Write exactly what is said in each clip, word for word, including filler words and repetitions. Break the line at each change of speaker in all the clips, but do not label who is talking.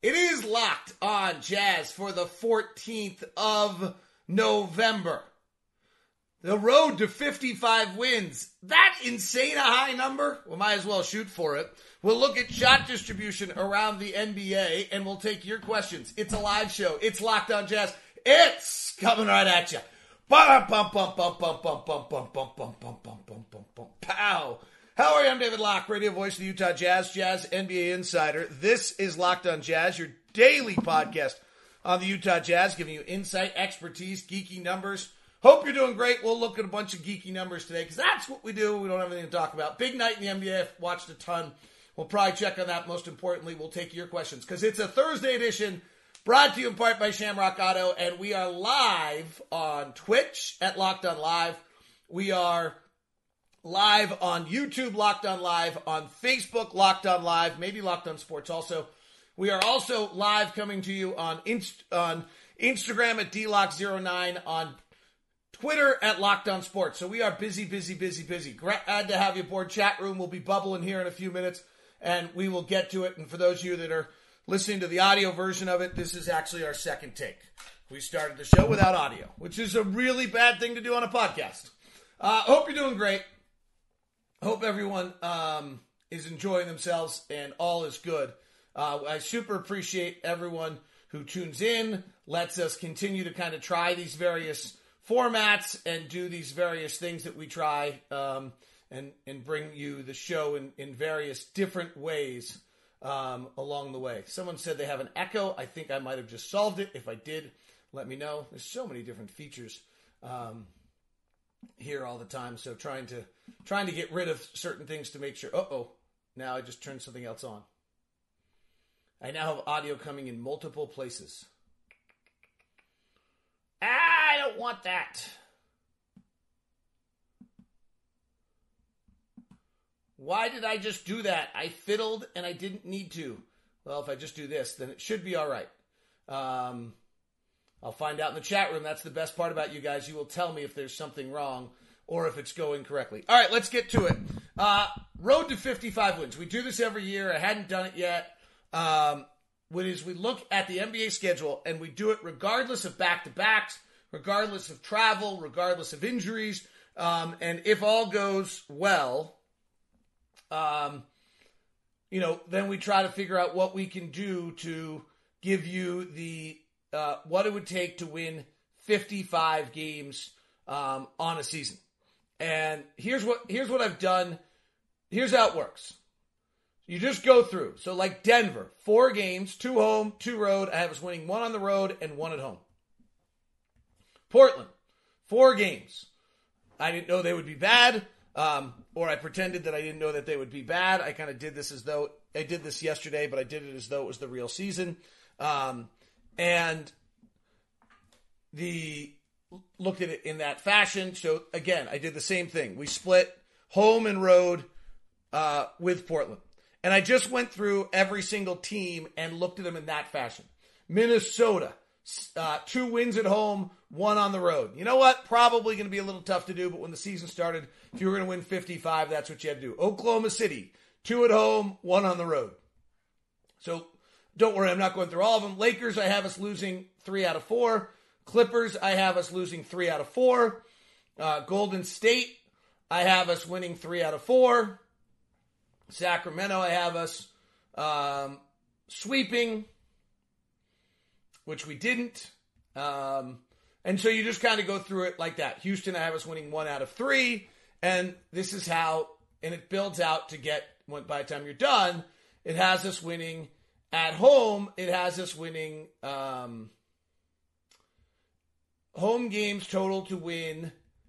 It is Locked on Jazz for the fourteenth of November. The road to fifty-five wins. That insane a high number? We might as well shoot for it. We'll look at shot distribution around the N B A, and we'll take your questions. It's a live show. It's Locked on Jazz. It's coming right at you. Bum, bum, bum, bum, bum, bum, bum, bum, bum, bum, bum, bum, bum, bum, bum. Pow. How are you? I'm David Locke, radio voice of the Utah Jazz, Jazz N B A insider. This is Locked on Jazz, your daily podcast on the Utah Jazz, giving you insight, expertise, geeky numbers. Hope you're doing great. We'll look at a bunch of geeky numbers today because that's what we do. We don't have anything to talk about. Big night in the N B A. I've watched a ton. We'll probably check on that. Most importantly, we'll take your questions because it's a Thursday edition brought to you in part by Shamrock Auto, and we are live on Twitch at Locked on Live. We are live on YouTube, Locked on Live, on Facebook, Locked on Live, maybe Locked on Sports also. We are also live coming to you on Inst- on Instagram at D Lock zero nine, on Twitter at Locked on Sports. So we are busy, busy, busy, busy. Glad to have you aboard. Chat room will be bubbling here in a few minutes, and we will get to it. And for those of you that are listening to the audio version of it, this is actually our second take. We started the show without audio, which is a really bad thing to do on a podcast. Uh, hope you're doing great. Hope everyone um, is enjoying themselves and all is good. Uh, I super appreciate everyone who tunes in, lets us continue to kind of try these various formats and do these various things that we try um, and, and bring you the show in, in various different ways um, along the way. Someone said they have an echo. I think I might have just solved it. If I did, let me know. There's so many different features um, here all the time. So trying to trying to get rid of certain things to make sure. Uh-oh. Now I just turned something else on. I now have audio coming in multiple places. I don't want that. Why did I just do that? I fiddled and I didn't need to. Well, if I just do this, then it should be all right. Um, I'll find out in the chat room. That's the best part about you guys. You will tell me if there's something wrong or if it's going correctly. All right, let's get to it. Uh, road to fifty-five wins. We do this every year. I hadn't done it yet. Um, what is we look at the N B A schedule and we do it regardless of back-to-backs, regardless of travel, regardless of injuries. Um, and if all goes well, um, you know, then we try to figure out what we can do to give you the uh, what it would take to win fifty-five games um, on a season. And here's what here's what I've done. Here's how it works. You just go through. So like Denver, four games, two home, two road. I have us winning one on the road and one at home. Portland, four games. I didn't know they would be bad, um, or I pretended that I didn't know that they would be bad. I kind of did this as though, I did this yesterday, but I did it as though it was the real season. Um, and the looked at it in that fashion. So again, I did the same thing. We split home and road uh, with Portland. And I just went through every single team and looked at them in that fashion. Minnesota, uh, two wins at home, one on the road. You know what? Probably going to be a little tough to do, but when the season started, if you were going to win fifty-five, that's what you had to do. Oklahoma City, two at home, one on the road. So don't worry, I'm not going through all of them. Lakers, I have us losing three out of four. Clippers, I have us losing three out of four. Uh, Golden State, I have us winning three out of four. Sacramento, I have us um, sweeping, which we didn't. Um, and so you just kind of go through it like that. Houston, I have us winning one out of three. And this is how, and it builds out to get, by the time you're done, it has us winning at home. It has us winning um, home games total to win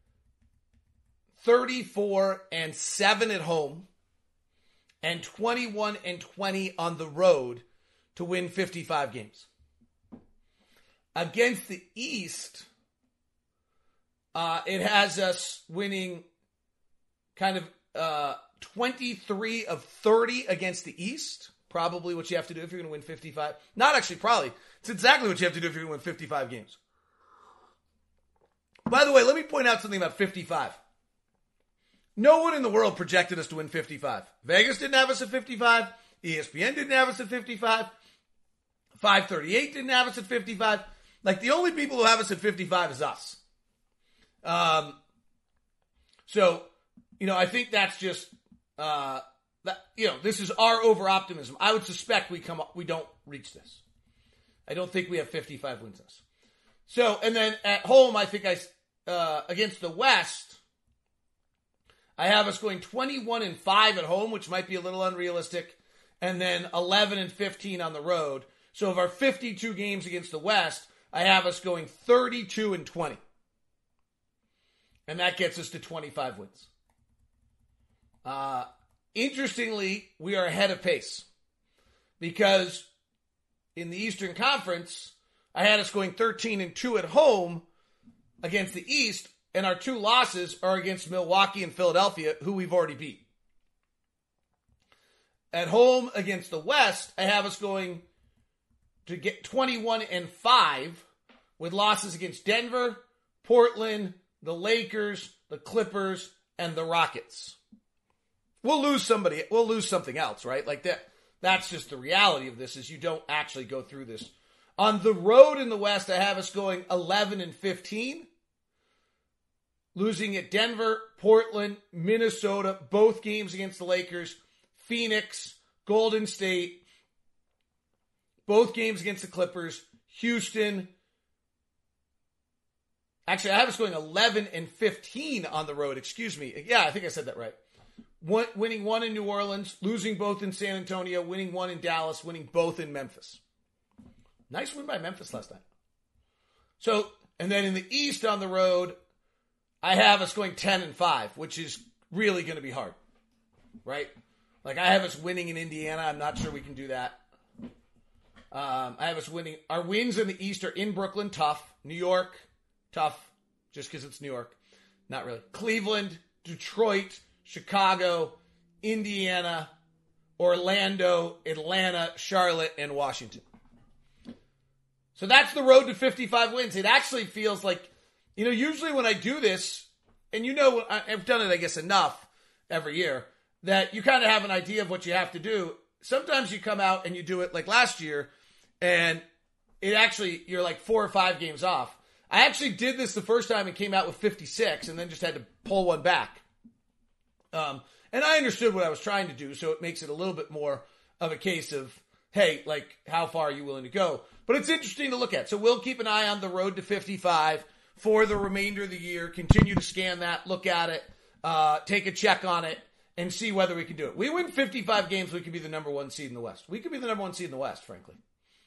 thirty-four and seven at home. And twenty-one and twenty on the road to win fifty-five games. Against the East, uh, it has us winning kind of uh, twenty-three of thirty against the East. Probably what you have to do if you're going to win fifty-five. Not actually, probably. It's exactly what you have to do if you're going to win fifty-five games. By the way, let me point out something about fifty-five. No one in the world projected us to win fifty-five. Vegas didn't have us at fifty-five. E S P N didn't have us at fifty-five. five thirty-eight didn't have us at fifty-five. Like, the only people who have us at fifty-five is us. Um, so, you know, I think that's just, uh, that, you know, this is our over-optimism. I would suspect we come up, we don't reach this. I don't think we have fifty-five wins this. So, and then at home, I think I, uh, against the West, I have us going twenty-one and five at home, which might be a little unrealistic, and then eleven and fifteen on the road. So of our fifty-two games against the West, I have us going thirty-two and twenty. And that gets us to twenty-five wins. Uh, interestingly, we are ahead of pace. Because in the Eastern Conference, I had us going thirteen and two at home against the East, and our two losses are against Milwaukee and Philadelphia, who we've already beat. At home against the West, I have us going to get twenty-one and five with losses against Denver, Portland, the Lakers, the Clippers, and the Rockets. We'll lose somebody, we'll lose something else, right? Like that. That's just the reality of this, is you don't actually go through this. On the road in the West, I have us going eleven and fifteen. Losing at Denver, Portland, Minnesota, both games against the Lakers, Phoenix, Golden State, both games against the Clippers, Houston. Actually, I have us going eleven and fifteen on the road. Excuse me. Yeah, I think I said that right. One, winning one in New Orleans, losing both in San Antonio, winning one in Dallas, winning both in Memphis. Nice win by Memphis last night. So, and then in the East on the road, I have us going ten and five, which is really going to be hard. Right? Like, I have us winning in Indiana. I'm not sure we can do that. Um, I have us winning. Our wins in the East are in Brooklyn, tough. New York, tough, just because it's New York. Not really. Cleveland, Detroit, Chicago, Indiana, Orlando, Atlanta, Charlotte, and Washington. So that's the road to fifty-five wins. It actually feels like, you know, usually when I do this, and you know, I've done it, I guess, enough every year, that you kind of have an idea of what you have to do. Sometimes you come out and you do it like last year, and it actually, you're like four or five games off. I actually did this the first time and came out with fifty-six and then just had to pull one back. Um, and I understood what I was trying to do, so it makes it a little bit more of a case of, hey, like, how far are you willing to go? But it's interesting to look at. So we'll keep an eye on the road to fifty-five for the remainder of the year. Continue to scan that, look at it, uh, take a check on it, and see whether we can do it. We win fifty-five games, we could be the number one seed in the West. We could be the number one seed in the West, frankly.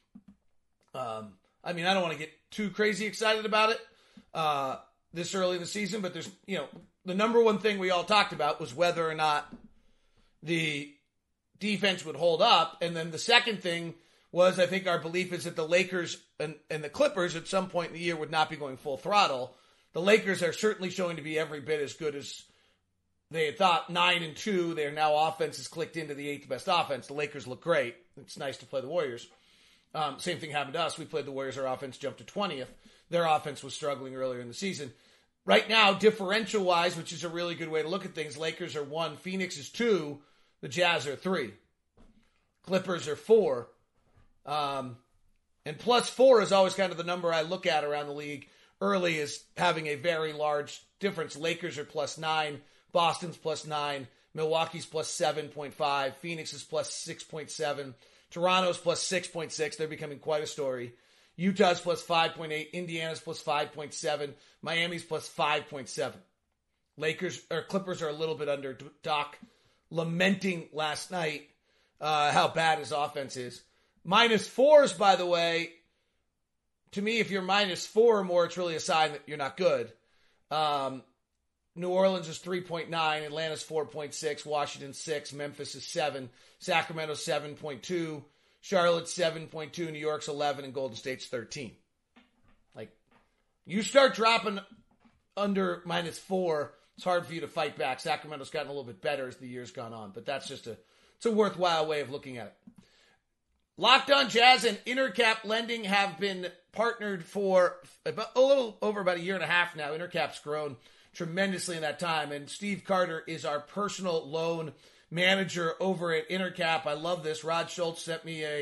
Um, I mean, I don't want to get too crazy excited about it uh, this early in the season, but there's, you know, the number one thing we all talked about was whether or not the defense would hold up. And then the second thing was, I think our belief is that the Lakers and, and the Clippers at some point in the year would not be going full throttle. The Lakers are certainly showing to be every bit as good as they had thought. Nine and two, their now offense has clicked into the eighth best offense. The Lakers look great. It's nice to play the Warriors. Um, same thing happened to us. We played the Warriors. Our offense jumped to twentieth. Their offense was struggling earlier in the season. Right now, differential-wise, which is a really good way to look at things, Lakers are one, Phoenix is two, the Jazz are three. Clippers are four. Um, and plus four is always kind of the number I look at around the league early, is having a very large difference. Lakers are plus nine, Boston's plus nine, Milwaukee's plus seven point five, Phoenix is plus six point seven, Toronto's plus six point six. They're becoming quite a story. Utah's plus five point eight, Indiana's plus five point seven, Miami's plus five point seven. Lakers or Clippers are a little bit under. Doc lamenting last night uh, how bad his offense is. Minus fours, by the way, to me, if you're minus four or more, it's really a sign that you're not good. Um, New Orleans is three point nine, Atlanta's four point six, Washington six, Memphis is seven, Sacramento seven point two, Charlotte's seven point two, New York's eleven, and Golden State's thirteen. Like, you start dropping under minus four, it's hard for you to fight back. Sacramento's gotten a little bit better as the year's gone on, but that's just a, it's a worthwhile way of looking at it. Locked On Jazz and Intercap Lending have been partnered for about, a little over about a year and a half now. Intercap's grown tremendously in that time, and Steve Carter is our personal loan manager over at Intercap. I love this. Rod Schultz sent me a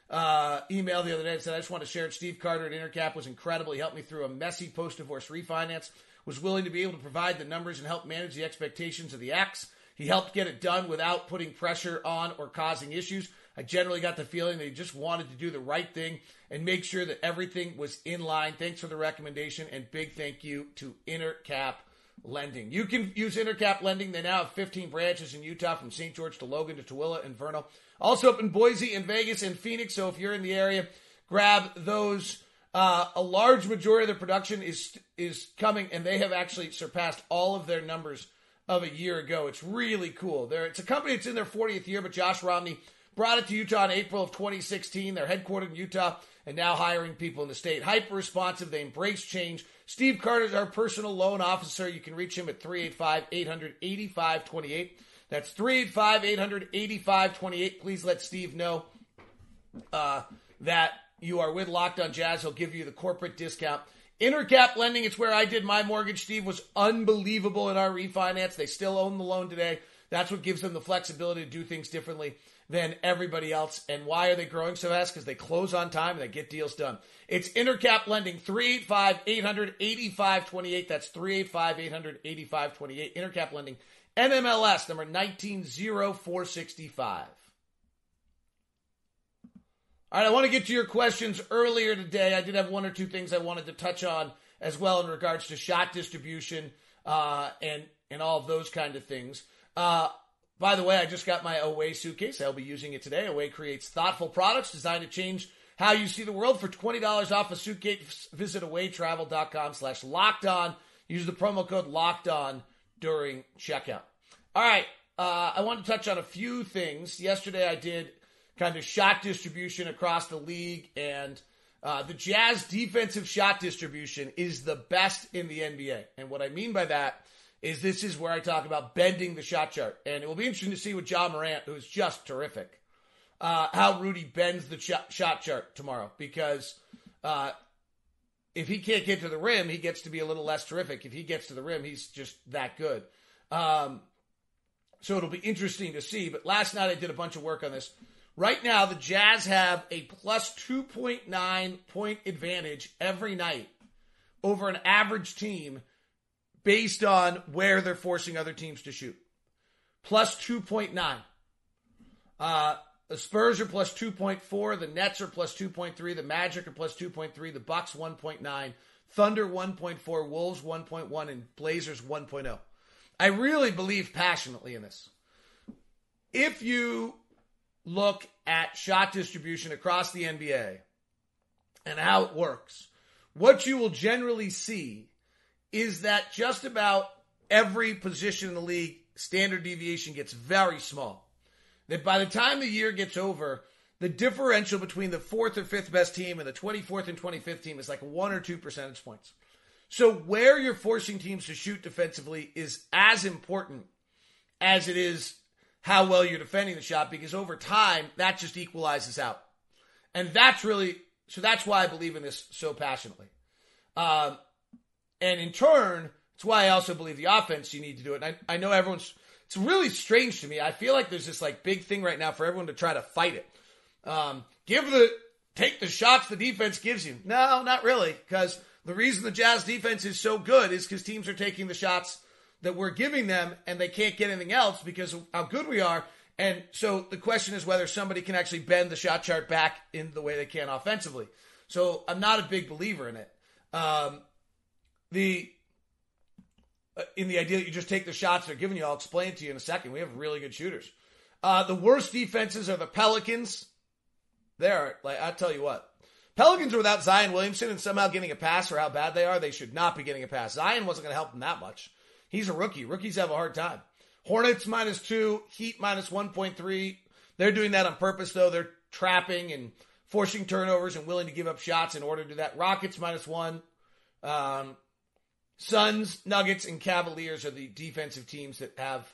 uh, email the other day and said, I just want to share it. Steve Carter at Intercap was incredible. He helped me through a messy post-divorce refinance, was willing to be able to provide the numbers and help manage the expectations of the ex. He helped get it done without putting pressure on or causing issues. I generally got the feeling that he just wanted to do the right thing and make sure that everything was in line. Thanks for the recommendation, and big thank you to Intercap Lending. You can use Intercap Lending. They now have fifteen branches in Utah, from Saint George to Logan to Tooele and Vernal. Also up in Boise and Vegas and Phoenix. So if you're in the area, grab those. Uh, a large majority of their production is is coming, and they have actually surpassed all of their numbers of a year ago. It's really cool. They're, it's a company that's in their fortieth year, but Josh Romney brought it to Utah in April of twenty sixteen. They're headquartered in Utah and now hiring people in the state. Hyper responsive. They embrace change. Steve Carter is our personal loan officer. You can reach him at three eight five, eight hundred, eighty-five twenty-eight. That's three eight five, eight hundred, eighty-five twenty-eight. Please let Steve know uh, that you are with Locked On Jazz. He'll give you the corporate discount. Intercap Lending, it's where I did my mortgage. Steve was unbelievable in our refinance. They still own the loan today. That's what gives them the flexibility to do things differently than everybody else. And why are they growing so fast? Because they close on time and they get deals done. It's Intercap Lending, three eight five, eight hundred, eighty-five twenty-eight. That's three eight five, eight hundred, eighty-five twenty-eight. Intercap Lending, N M L S number nineteen oh four sixty-five. All right, I want to get to your questions earlier today. I did have one or two things I wanted to touch on as well in regards to shot distribution uh, and, and all of those kind of things. Uh, by the way, I just got my Away suitcase. I'll be using it today. Away creates thoughtful products designed to change how you see the world. For twenty dollars off a suitcase, visit awaytravel.com slash locked on. Use the promo code locked on during checkout. All right, uh, I want to touch on a few things. Yesterday I did kind of shot distribution across the league, and uh, the Jazz defensive shot distribution is the best in the N B A. And what I mean by that is this is where I talk about bending the shot chart. And it will be interesting to see with Ja Morant, who is just terrific, uh, how Rudy bends the ch- shot chart tomorrow. Because uh, if he can't get to the rim, he gets to be a little less terrific. If he gets to the rim, he's just that good. Um, so it'll be interesting to see. But last night I did a bunch of work on this. Right now, the Jazz have a plus two point nine point advantage every night over an average team based on where they're forcing other teams to shoot. Plus two point nine. Uh, the Spurs are plus two point four. The Nets are plus two point three. The Magic are plus two point three. The Bucks one point nine. Thunder one point four. Wolves one point one. And Blazers one point oh. I really believe passionately in this. If you look at shot distribution across the N B A and how it works, what you will generally see is that just about every position in the league, standard deviation gets very small. That by the time the year gets over, the differential between the fourth or fifth best team and the twenty-fourth and twenty-fifth team is like one or two percentage points. So where you're forcing teams to shoot defensively is as important as it is how well you're defending the shot, because over time, that just equalizes out. And that's really, so that's why I believe in this so passionately. Um, and in turn, it's why I also believe the offense, you need to do it. And I, I know everyone's, it's really strange to me. I feel like there's this like big thing right now for everyone to try to fight it. Um, give the, take the shots the defense gives you. No, not really. Because the reason the Jazz defense is so good is because teams are taking the shots that we're giving them, and they can't get anything else because of how good we are. And so the question is whether somebody can actually bend the shot chart back in the way they can offensively. So I'm not a big believer in it. Um, the uh, in the idea that you just take the shots they're giving you, I'll explain it to you in a second. We have really good shooters. Uh, the worst defenses are the Pelicans. They're, like, I'll tell you what. Pelicans are without Zion Williamson and somehow getting a pass for how bad they are. They should not be getting a pass. Zion wasn't going to help them that much. He's a rookie. Rookies have a hard time. Hornets minus two, Heat minus one point three. They're doing that on purpose, though. They're trapping and forcing turnovers and willing to give up shots in order to do that. Rockets minus one. Um, Suns, Nuggets, and Cavaliers are the defensive teams that have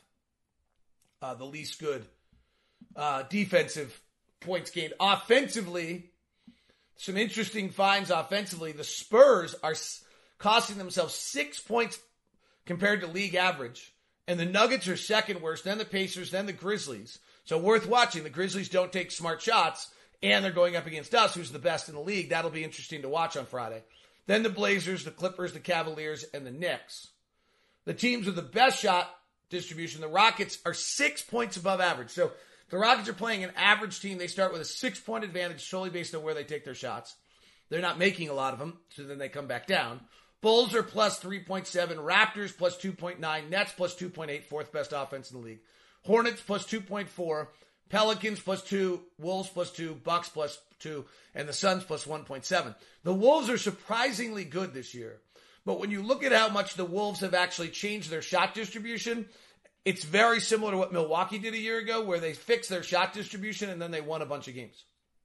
uh, the least good uh, defensive points gained. Offensively, some interesting finds offensively. The Spurs are costing themselves six points compared to league average. And the Nuggets are second worst, then the Pacers, then the Grizzlies. So worth watching. The Grizzlies don't take smart shots, and they're going up against us, who's the best in the league. That'll be interesting to watch on Friday. Then the Blazers, the Clippers, the Cavaliers, and the Knicks. The teams with the best shot distribution, the Rockets, are six points above average. So the Rockets are playing an average team. They start with a six-point advantage solely based on where they take their shots. They're not making a lot of them, so then they come back down. Bulls are plus three point seven, Raptors plus two point nine, Nets plus two point eight, fourth best offense in the league. Hornets plus two point four, Pelicans plus two, Wolves plus two, Bucks plus two, and the Suns plus one point seven. The Wolves are surprisingly good this year. But when you look at how much the Wolves have actually changed their shot distribution, it's very similar to what Milwaukee did a year ago, where they fixed their shot distribution and then they won a bunch of games.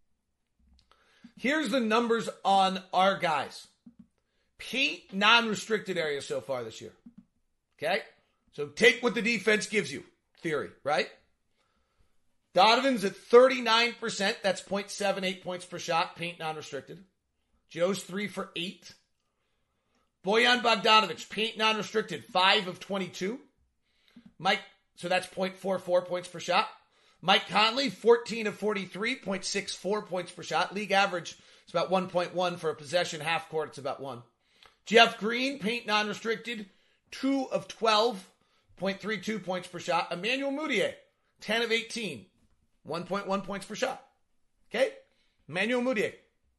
Here's the numbers on our guys. Paint non-restricted area so far this year. Okay? So take what the defense gives you. Theory, right? Donovan's at thirty-nine percent. That's point seven eight points per shot. Paint non-restricted. Joe's three for eight. Bojan Bogdanovic, paint non-restricted, five of twenty-two. Mike, so that's point four four points per shot. Mike Conley, fourteen of forty-three, point six four points per shot. League average is about one point one for a possession. Half court, it's about one. Jeff Green, paint non-restricted, two of twelve, point three two points per shot. Emmanuel Mudiay, ten of eighteen, one point one points per shot. Okay? Emmanuel Mudiay.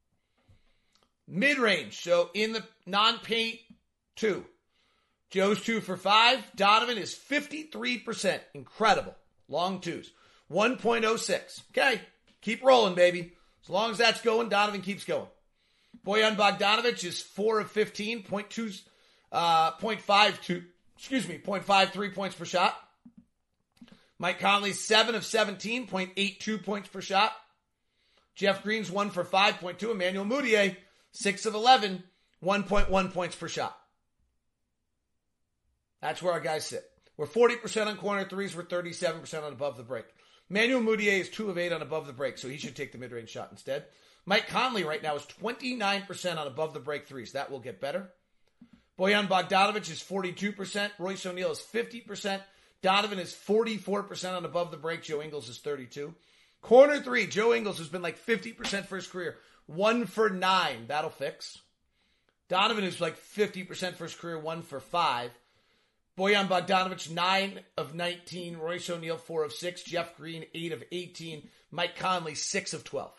Mid-range, so in the non-paint, two. Joe's two for five. Donovan is fifty-three percent. Incredible. Long twos. one point oh six. Okay, keep rolling, baby. As long as that's going, Donovan keeps going. Bojan Bogdanovic is four of fifteen, point two, uh, point five two, excuse me, point five three points per shot. Mike Conley, seven of seventeen, point eight two points per shot. Jeff Green's one for five point two. Emmanuel Mudiay, six of eleven, one point one points per shot. That's where our guys sit. We're forty percent on corner threes. We're thirty-seven percent on above the break. Emmanuel Mudiay is two of eight on above the break, so he should take the mid-range shot instead. Mike Conley right now is twenty-nine percent on above the break threes. That will get better. Bojan Bogdanovic is forty-two percent. Royce O'Neal is fifty percent. Donovan is forty-four percent on above the break. Joe Ingles is thirty-two. Corner three, Joe Ingles has been like fifty percent for his career. One for nine. That'll fix. Donovan is like fifty percent for his career. One for five. Bojan Bogdanovic, nine of nineteen. Royce O'Neal, four of six. Jeff Green, eight of eighteen. Mike Conley, six of twelve.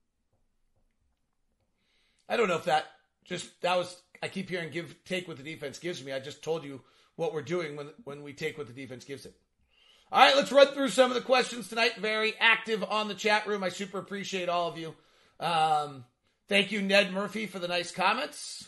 I don't know if that just, that was, I keep hearing give, take what the defense gives me. I just told you what we're doing when, when we take what the defense gives it. All right, let's run through some of the questions tonight. Very active on the chat room. I super appreciate all of you. Um, thank you, Ned Murphy, for the nice comments.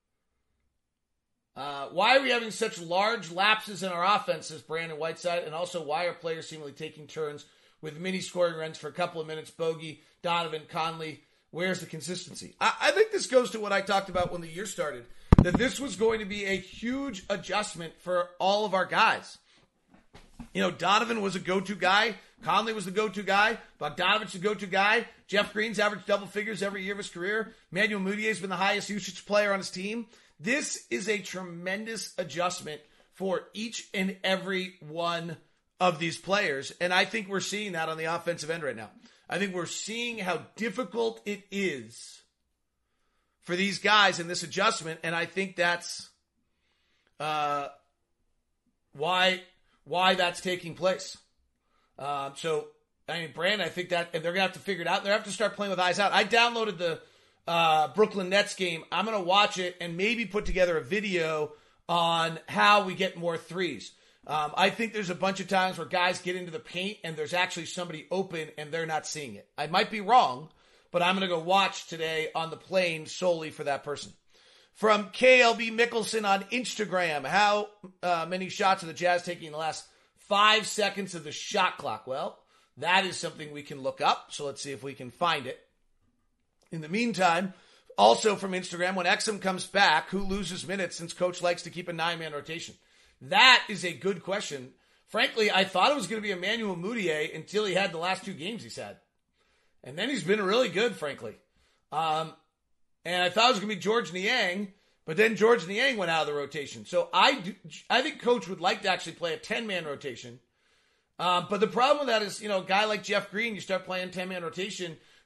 Uh, why are we having such large lapses in our offense, says Brandon Whiteside, and also why are players seemingly taking turns with mini scoring runs for a couple of minutes? Bogey, Donovan, Conley, where's the consistency? I, I think this goes to what I talked about when the year started, that this was going to be a huge adjustment for all of our guys. You know, Donovan was a go-to guy. Conley was the go-to guy. Bogdanovic the go-to guy. Jeff Green's averaged double figures every year of his career. Emmanuel Mudiay's been the highest usage player on his team. This is a tremendous adjustment for each and every one of these players. And I think we're seeing that on the offensive end right now. I think we're seeing how difficult it is for these guys in this adjustment. And I think that's uh, why, why that's taking place. Um, so, I mean, Brand, I think that, and they're going to have to figure it out. They're going to have to start playing with eyes out. I downloaded the uh, Brooklyn Nets game. I'm going to watch it and maybe put together a video on how we get more threes. Um, I think there's a bunch of times where guys get into the paint and there's actually somebody open and they're not seeing it. I might be wrong, but I'm going to go watch today on the plane solely for that person. From K L B Mickelson on Instagram, how uh, many shots are the Jazz taking in the last five seconds of the shot clock? Well, that is something we can look up, so let's see if we can find it. In the meantime, also from Instagram, when Exum comes back, who loses minutes since coach likes to keep a nine-man rotation? That is a good question. Frankly, I thought it was going to be Emmanuel Mudiay until he had the last two games he's had. And then he's been really good, frankly. Um, and I thought it was going to be George Niang, but then George Niang went out of the rotation. So I, do, I think coach would like to actually play a ten-man rotation. Um, but the problem with that is, you know, a guy like Jeff Green, you start playing ten-man rotation,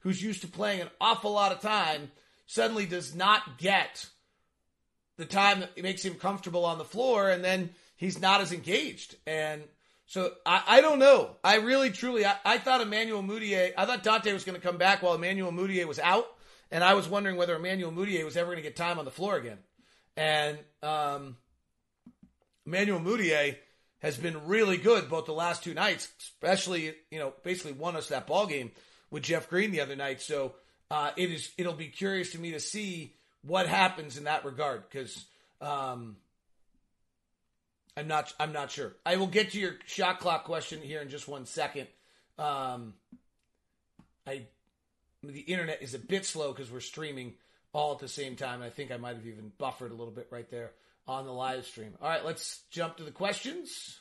who's used to playing an awful lot of time, suddenly does not get the time that makes him comfortable on the floor, and then he's not as engaged. And so I, I don't know. I really, truly, I, I thought Emmanuel Mudiay, I thought Dante was going to come back while Emmanuel Mudiay was out, and I was wondering whether Emmanuel Mudiay was ever going to get time on the floor again. And um, Emmanuel Mudiay has been really good both the last two nights, especially, you know, basically won us that ball game with Jeff Green the other night. So uh, it is, it'll be curious to me to see what happens in that regard, because um, I'm not, I'm not sure. I will get to your shot clock question here in just one second. Um, I, the internet is a bit slow because we're streaming all at the same time. I think I might have even buffered a little bit right there on the live stream. All right, let's jump to the questions.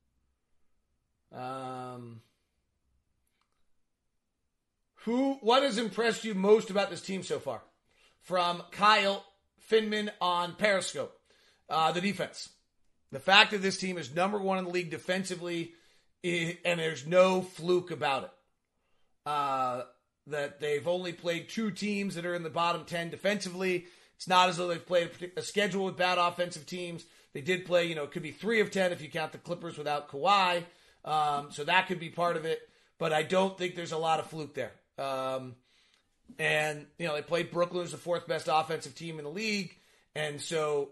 Um, who, what has impressed you most about this team so far? From Kyle Finman on Periscope. Uh, the defense. The fact that this team is number one in the league defensively, and there's no fluke about it. Uh, that they've only played two teams that are in the bottom ten defensively. It's not as though they've played a schedule with bad offensive teams. They did play, you know, it could be three of ten if you count the Clippers without Kawhi. Um, so that could be part of it. But I don't think there's a lot of fluke there. Um, and, you know, they played Brooklyn as the fourth best offensive team in the league. And so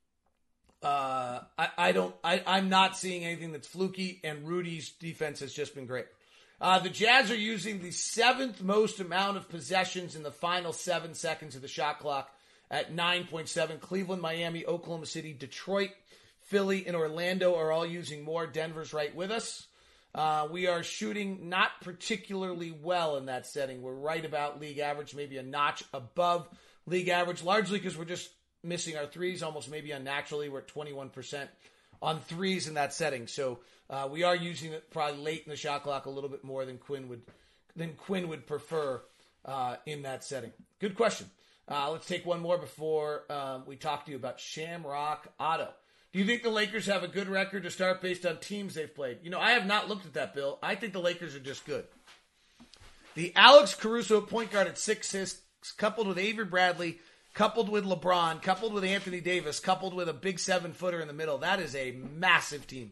uh, I, I don't, I, I'm not seeing anything that's fluky, and Rudy's defense has just been great. Uh, the Jazz are using the seventh most amount of possessions in the final seven seconds of the shot clock at nine point seven. Cleveland, Miami, Oklahoma City, Detroit, Philly, and Orlando are all using more. Denver's right with us. Uh, we are shooting not particularly well in that setting. We're right about league average, maybe a notch above league average, largely because we're just missing our threes, almost maybe unnaturally. We're at twenty-one percent on threes in that setting. So uh, we are using it probably late in the shot clock a little bit more than Quinn would than Quinn would prefer uh, in that setting. Good question. Uh, let's take one more before um, we talk to you about Shamrock Auto. Do you think the Lakers have a good record to start based on teams they've played? You know, I have not looked at that, Bill. I think the Lakers are just good. The Alex Caruso point guard at six six, coupled with Avery Bradley, coupled with LeBron, coupled with Anthony Davis, coupled with a big seven-footer in the middle, that is a massive team.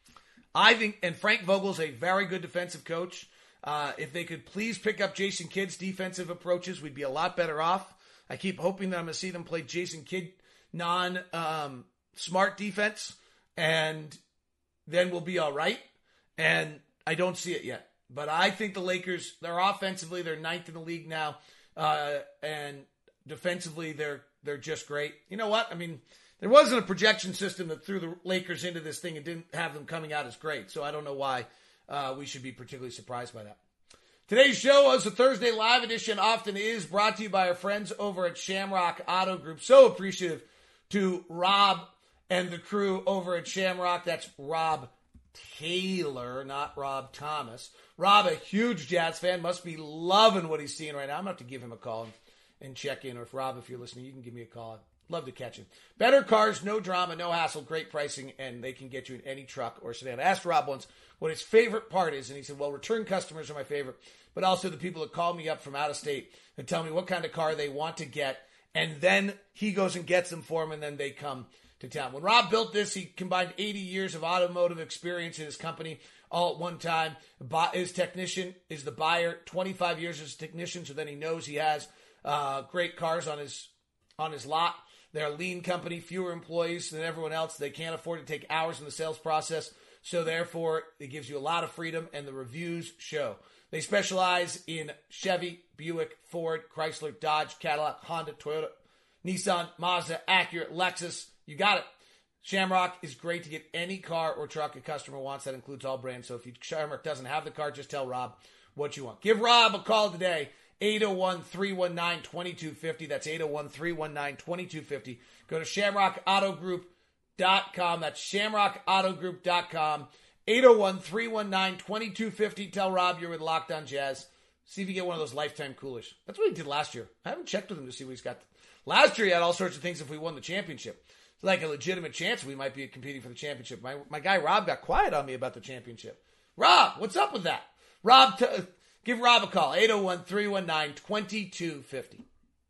I think, and Frank Vogel's a very good defensive coach. Uh, if they could please pick up Jason Kidd's defensive approaches, we'd be a lot better off. I keep hoping that I'm going to see them play Jason Kidd non um, smart defense, and then we'll be all right. And I don't see it yet. But I think the Lakers, they're offensively, they're ninth in the league now. Uh, and defensively, they're they're just great. You know what? I mean, there wasn't a projection system that threw the Lakers into this thing and didn't have them coming out as great. So I don't know why uh, we should be particularly surprised by that. Today's show, as a Thursday live edition often is, brought to you by our friends over at Shamrock Auto Group. So appreciative to Rob and the crew over at Shamrock. That's Rob Taylor, not Rob Thomas. Rob, a huge Jazz fan, must be loving what he's seeing right now. I'm going to have to give him a call and, and check in. Or if Rob, if you're listening, you can give me a call. I'd love to catch him. Better cars, no drama, no hassle, great pricing, and they can get you in any truck or sedan. I asked Rob once what his favorite part is, and he said, well, return customers are my favorite, but also the people that call me up from out of state and tell me what kind of car they want to get, and then he goes and gets them for them, and then they come to town. When Rob built this, he combined eighty years of automotive experience in his company all at one time. His technician is the buyer, twenty-five years as a technician, so then he knows he has uh, great cars on his on his lot. They're a lean company, fewer employees than everyone else. They can't afford to take hours in the sales process, so therefore it gives you a lot of freedom, and the reviews show. They specialize in Chevy, Buick, Ford, Chrysler, Dodge, Cadillac, Honda, Toyota, Nissan, Mazda, Acura, Lexus. You got it. Shamrock is great to get any car or truck a customer wants. That includes all brands. So if you, Shamrock doesn't have the car, just tell Rob what you want. Give Rob a call today, eight oh one, three one nine, two two five oh. That's eight oh one, three one nine, two two five oh. Go to shamrock auto group dot com. That's shamrock auto group dot com. eight oh one, three one nine, two two five oh. Tell Rob you're with Locked On Jazz. See if you get one of those lifetime coolers. That's what he did last year. I haven't checked with him to see what he's got. Last year he had all sorts of things if we won the championship. It's like a legitimate chance we might be competing for the championship. My my guy Rob got quiet on me about the championship. Rob, what's up with that? Rob, t- Give Rob a call, eight oh one, three one nine, two two five oh.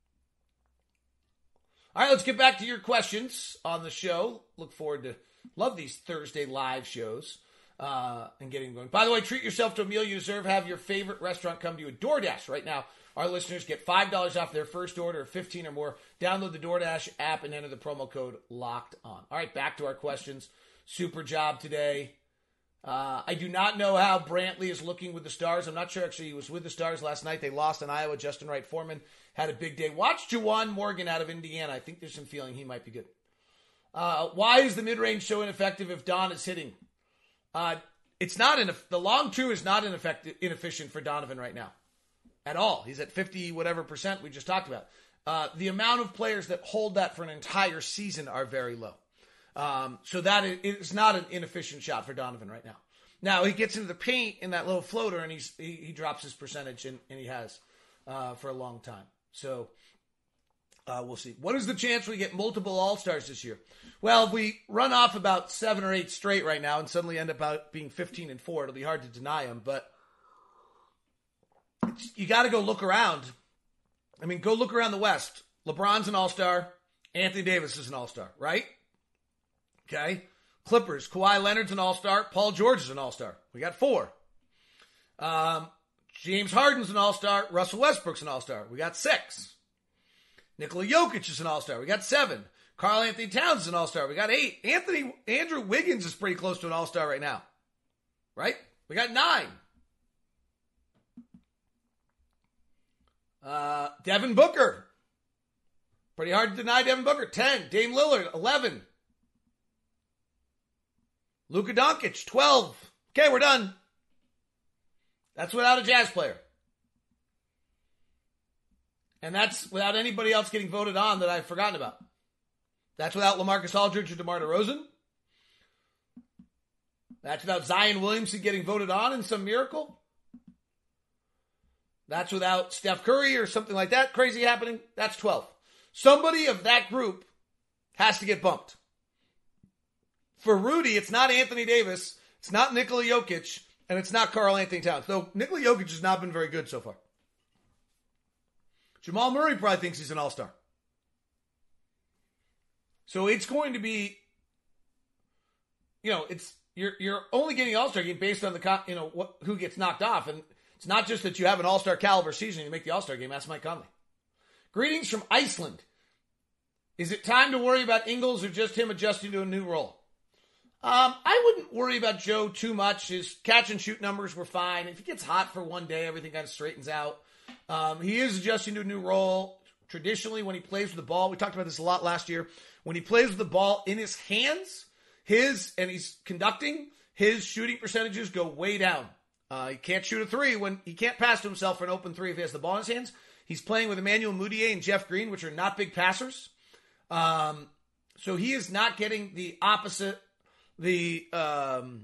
All right, let's get back to your questions on the show. Look forward to, love these Thursday live shows uh, and getting going. By the way, treat yourself to a meal you deserve. Have your favorite restaurant come to you at DoorDash right now. Our listeners get five dollars off their first order of fifteen or more. Download the DoorDash app and enter the promo code LOCKED ON. All right, back to our questions. Super job today. Uh, I do not know how Brantley is looking with the Stars. I'm not sure, actually. He was with the Stars last night. They lost in Iowa. Justin Wright Foreman had a big day. Watch Juwan Morgan out of Indiana. I think there's some feeling he might be good. Uh, why is the mid-range so ineffective if Don is hitting? Uh, it's not in the long two is not ineffective, inefficient for Donovan right now at all. He's at fifty whatever percent we just talked about. Uh, the amount of players that hold that for an entire season are very low. Um, so that is, it's not an inefficient shot for Donovan right now. Now he gets into the paint in that little floater and he's, he, he drops his percentage and, and he has, uh, for a long time. So, uh, we'll see. What is the chance we get multiple All-Stars this year? Well, if we run off about seven or eight straight right now and suddenly end up out being fifteen and four, it'll be hard to deny them, but it's, you got to go look around. I mean, go look around the West. LeBron's an All-Star. Anthony Davis is an All-Star, right? Okay. Clippers, Kawhi Leonard's an All-Star. Paul George is an All-Star. We got four. Um, James Harden's an All-Star. Russell Westbrook's an All-Star. We got six. Nikola Jokic is an All-Star. We got seven. Karl Anthony Towns is an All-Star. We got eight. Anthony Andrew Wiggins is pretty close to an All-Star right now. Right? We got nine. Uh, Devin Booker. Pretty hard to deny Devin Booker. ten. Dame Lillard, eleven. Luka Doncic, twelve. Okay, we're done. That's without a Jazz player. And that's without anybody else getting voted on that I've forgotten about. That's without LaMarcus Aldridge or DeMar DeRozan. That's without Zion Williamson getting voted on in some miracle. That's without Steph Curry or something like that crazy happening. That's twelve. Somebody of that group has to get bumped. For Rudy, it's not Anthony Davis, it's not Nikola Jokic, and it's not Karl Anthony Towns. Though Nikola Jokic has not been very good so far. Jamal Murray probably thinks he's an all-star. So it's going to be, you know, it's you're you're only getting an all-star game based on the you know what who gets knocked off, and it's not just that you have an all-star caliber season and you make the all-star game. That's Mike Conley. Greetings from Iceland. Is it time to worry about Ingles or just him adjusting to a new role? Um, I wouldn't worry about Joe too much. His catch and shoot numbers were fine. If he gets hot for one day, everything kind of straightens out. Um, he is adjusting to a new role. Traditionally, when he plays with the ball, we talked about this a lot last year. When he plays with the ball in his hands, his and he's conducting, his shooting percentages go way down. Uh, he can't shoot a three when he can't pass to himself for an open three if he has the ball in his hands. He's playing with Emmanuel Mudiay and Jeff Green, which are not big passers. Um, so he is not getting the opposite. The um,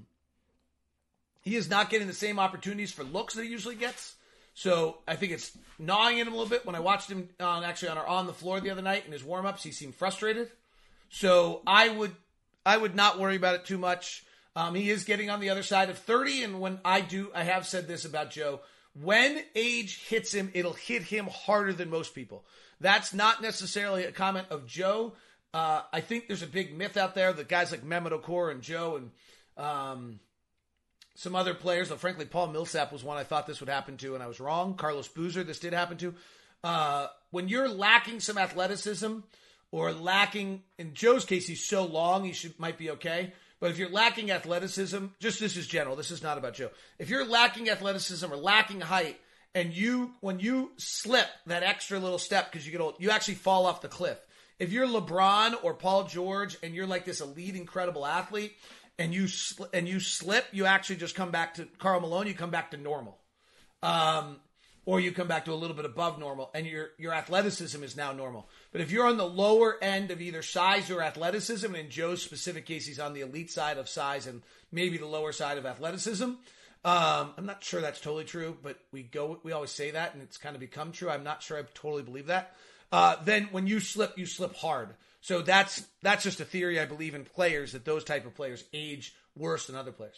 he is not getting the same opportunities for looks that he usually gets. So I think it's gnawing at him a little bit. When I watched him on actually on our on the floor the other night in his warm-ups, he seemed frustrated. So I would I would not worry about it too much. Um, he is getting on the other side of thirty, and when I do, I have said this about Joe. When age hits him, it'll hit him harder than most people. That's not necessarily a comment of Joe. Uh, I think there's a big myth out there that guys like Mehmet Okur and Joe and um, some other players, though frankly Paul Millsap was one I thought this would happen to, and I was wrong. Carlos Boozer, this did happen to. Uh, when you're lacking some athleticism or lacking, in Joe's case, he's so long, he should might be okay. But if you're lacking athleticism, just this is general, this is not about Joe. If you're lacking athleticism or lacking height, and you, when you slip that extra little step because you get old, you actually fall off the cliff. If you're LeBron or Paul George and you're like this elite, incredible athlete, and you sl- and you slip, you actually just come back to Karl Malone. You come back to normal, um, or you come back to a little bit above normal, and your your athleticism is now normal. But if you're on the lower end of either size or athleticism, and in Joe's specific case, he's on the elite side of size and maybe the lower side of athleticism. Um, I'm not sure that's totally true, but we go we always say that, and it's kind of become true. I'm not sure I totally believe that. Uh, then when you slip, you slip hard. So that's that's just a theory I believe in players, that those type of players age worse than other players.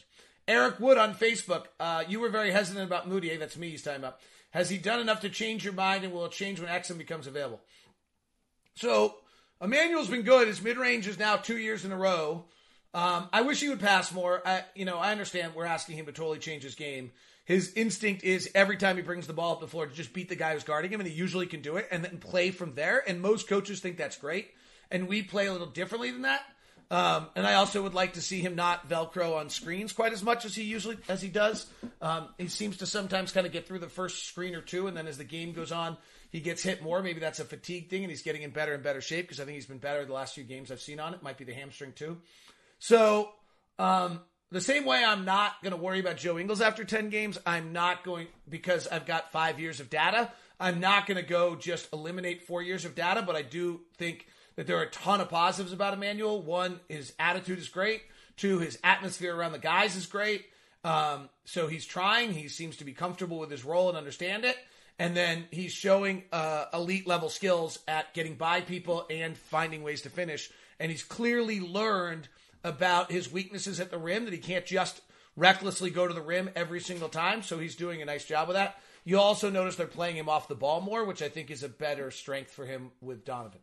Eric Wood on Facebook. Uh, you were very hesitant about Moody. That's me he's talking about. Has he done enough to change your mind, and will it change when Exum becomes available? So, Emmanuel's been good. His mid-range is now two years in a row. Um, I wish he would pass more. I, you know, I understand we're asking him to totally change his game. His instinct is every time he brings the ball up the floor to just beat the guy who's guarding him, and he usually can do it, and then play from there. And most coaches think that's great. And we play a little differently than that. Um, and I also would like to see him not Velcro on screens quite as much as he usually as he does. Um, he seems to sometimes kind of get through the first screen or two, and then as the game goes on, he gets hit more. Maybe that's a fatigue thing, and he's getting in better and better shape because I think he's been better the last few games I've seen on it. Might be the hamstring too. So um, the same way I'm not going to worry about Joe Ingles after ten games, I'm not going, because I've got five years of data, I'm not going to go just eliminate four years of data, but I do think that there are a ton of positives about Emmanuel. One, his attitude is great. Two, his atmosphere around the guys is great. Um, so he's trying. He seems to be comfortable with his role and understand it. And then he's showing uh, elite level skills at getting by people and finding ways to finish. And he's clearly learned about his weaknesses at the rim, that he can't just recklessly go to the rim every single time. So he's doing a nice job of that. You also notice they're playing him off the ball more, which I think is a better strength for him with Donovan.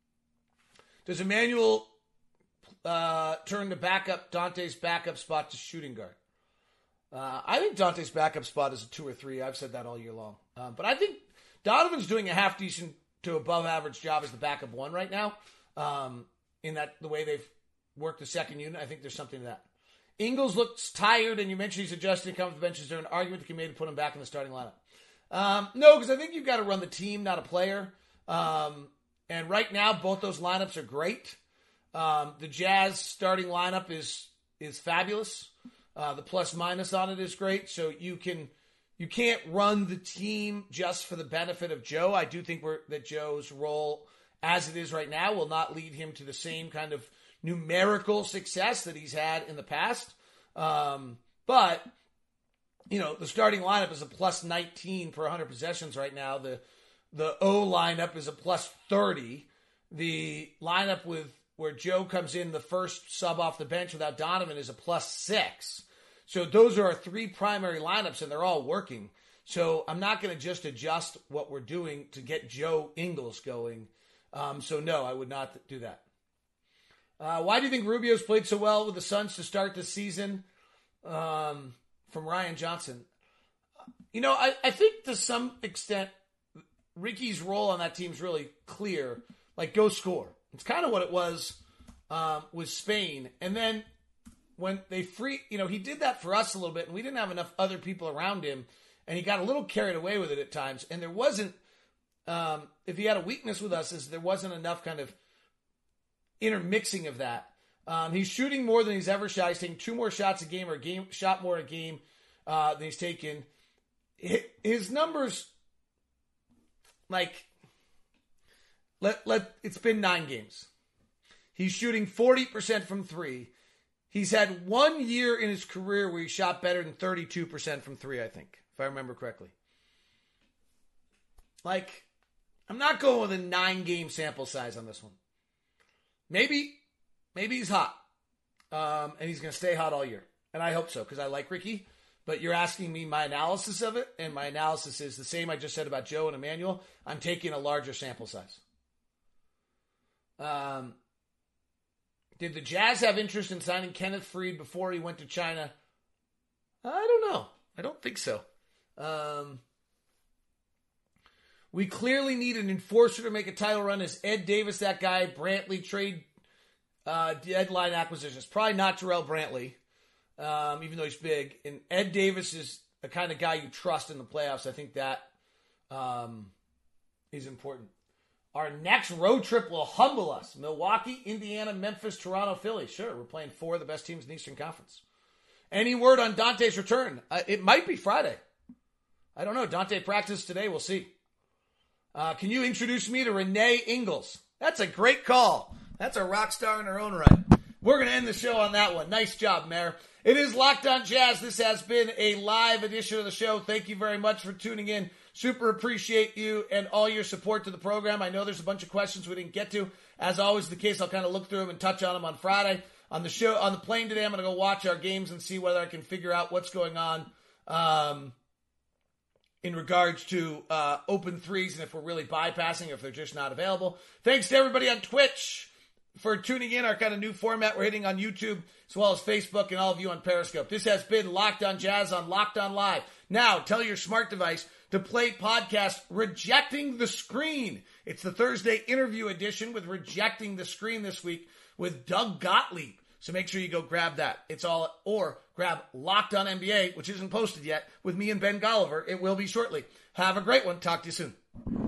Does Emmanuel uh, turn the backup, Dante's backup spot to shooting guard? Uh, I think Dante's backup spot is a two or three. I've said that all year long. Um, but I think Donovan's doing a half decent to above average job as the backup one right now. Um, in that the way they've worked the second unit, I think there's something to that. Ingles looks tired, and you mentioned he's adjusting to come to the bench. Is there an argument that can be made to put him back in the starting lineup? Um, no, because I think you've got to run the team, not a player. Um, And right now, both those lineups are great. Um, the Jazz starting lineup is is fabulous. Uh, the plus minus on it is great. So you can you can't run the team just for the benefit of Joe. I do think we're, that Joe's role, as it is right now, will not lead him to the same kind of numerical success that he's had in the past. Um, but you know, the starting lineup is a plus nineteen per one hundred possessions right now. The The O lineup is a plus thirty. The lineup with where Joe comes in, the first sub off the bench without Donovan, is a plus six. So those are our three primary lineups, and they're all working. So I'm not going to just adjust what we're doing to get Joe Ingles going. Um, so no, I would not do that. Uh, why do you think Rubio's played so well with the Suns to start the season? Um, from Ryan Johnson. You know, I, I think to some extent, Ricky's role on that team is really clear. Like, go score. It's kind of what it was um, with Spain. And then when they free, you know, he did that for us a little bit, and we didn't have enough other people around him, and he got a little carried away with it at times. And there wasn't, um, if he had a weakness with us, is there wasn't enough kind of intermixing of that. Um, he's shooting more than he's ever shot. He's taking two more shots a game, or a game shot more a game uh, than he's taken. His numbers. Like, let let it's been nine games. He's shooting forty percent from three. He's had one year in his career where he shot better than thirty-two percent from three, I think, if I remember correctly. Like, I'm not going with a nine-game sample size on this one. Maybe, maybe he's hot. Um, and he's going to stay hot all year. And I hope so, because I like Ricky. But you're asking me my analysis of it, and my analysis is the same I just said about Joe and Emmanuel. I'm taking a larger sample size. Um, did the Jazz have interest in signing Kenneth Faried before he went to China? I don't know. I don't think so. Um, we clearly need an enforcer to make a title run. Is Ed Davis that guy? Brantley trade uh, deadline acquisitions. Probably not Jarrell Brantley. Um, even though he's big. And Ed Davis is the kind of guy you trust in the playoffs. I think that um, is important. Our next road trip will humble us. Milwaukee, Indiana, Memphis, Toronto, Philly. Sure, we're playing four of the best teams in the Eastern Conference. Any word on Dante's return? Uh, it might be Friday. I don't know. Dante practiced today. We'll see. Uh, can you introduce me to Renee Ingles? That's a great call. That's a rock star in her own right. We're going to end the show on that one. Nice job, Mayor. It is Locked On Jazz. This has been a live edition of the show. Thank you very much for tuning in. Super appreciate you and all your support to the program. I know there's a bunch of questions we didn't get to. As always the case, I'll kind of look through them and touch on them on Friday. On the show, on the plane today, I'm going to go watch our games and see whether I can figure out what's going on um, in regards to uh, open threes and if we're really bypassing or if they're just not available. Thanks to everybody on Twitch for tuning in, our kind of new format we're hitting on YouTube, as well as Facebook and all of you on Periscope. This has been Locked On Jazz on Locked On Live. Now, tell your smart device to play podcast Rejecting the Screen. It's the Thursday interview edition with Rejecting the Screen this week with Doug Gottlieb. So make sure you go grab that. It's all, or grab Locked On N B A, which isn't posted yet, with me and Ben Golliver. It will be shortly. Have a great one. Talk to you soon.